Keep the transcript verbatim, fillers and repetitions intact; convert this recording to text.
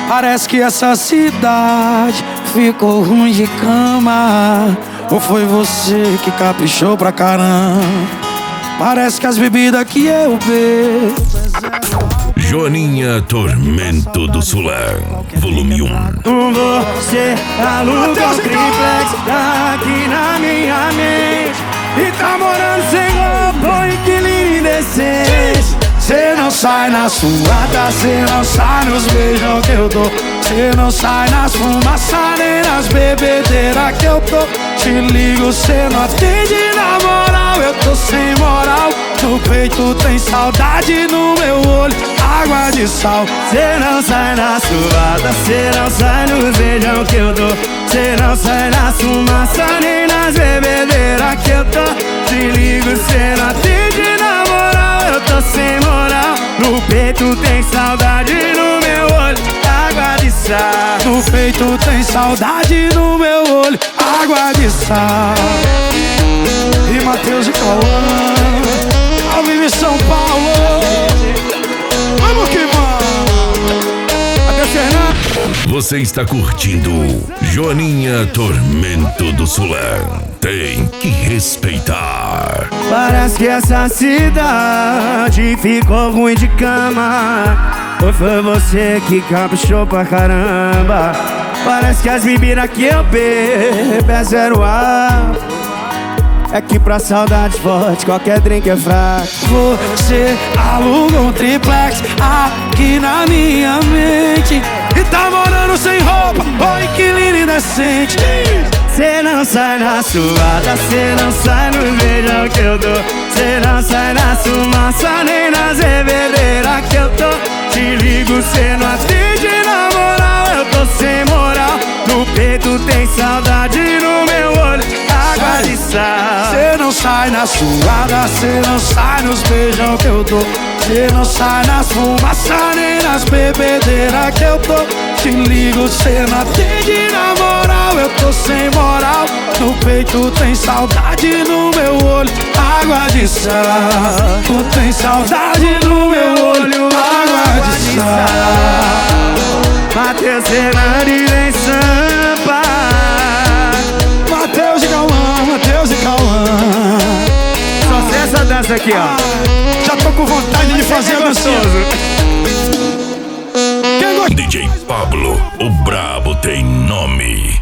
Parece que essa cidade ficou ruim de cama. Ou foi você que caprichou pra caramba? Parece que as bebidas que eu bebo. Joaninha Tormento do Sulão, volume um. Você aluga um triplex aqui na minha mente e tá morando sem roupa, inquilino indecente. Cê não sai na suada, cê não sai nos beijão que eu dou. Cê não sai nas fumaças nem nas bebedeiras que eu tô. Te ligo, cê não atende na moral, eu tô sem moral. No peito tem saudade, no meu olho água de sal. Cê não sai na suada, cê não sai nos beijão que eu dou. Cê não sai nas fumaças nem nas bebedeiras que eu tô. Te ligo, cê não atende na moral, eu tô sem moral. No peito tem saudade, no meu olho água de sal. No peito tem saudade, no meu olho água de sal. E Matheus e Cauã, ao vivo em São Paulo. Vamos que vamos. Até Fernando. Você está curtindo Joaninha Tormento do Sulão. Tem que respeitar. Parece que essa cidade ficou ruim de cama. Ou foi você que caprichou pra caramba? Parece que as bebidas que eu bebo é zero ar. É que pra saudade forte qualquer drink é fraco. Você aluga um triplex aqui na minha mente e tá morando sem roupa, ô inquilino indecente. Cê não sai na suada, cê não sai no beijão que eu dou. Cê não sai na fumaça nem nas bebedeiras que eu tô. Te ligo, cê não atende na moral, eu tô sem moral. No peito tem saudade, no meu olho água de sal. Cê não sai na suada, cê não sai nos beijão que eu dou. Cê não sai nas fumaças nem nas bebedeiras que eu tô. Te ligo, cê não atende na moral, eu tô sem moral. No peito tem saudade, no meu olho água de sal. Tu tem saudade no meu olho água de sal. Matheus Fernandes vem Sampa. Matheus e Cauã, Matheus e Cauã. Só sei essa dança aqui, ó. Já tô com vontade de fazer a dancinha. D J Pablo, o brabo tem nome.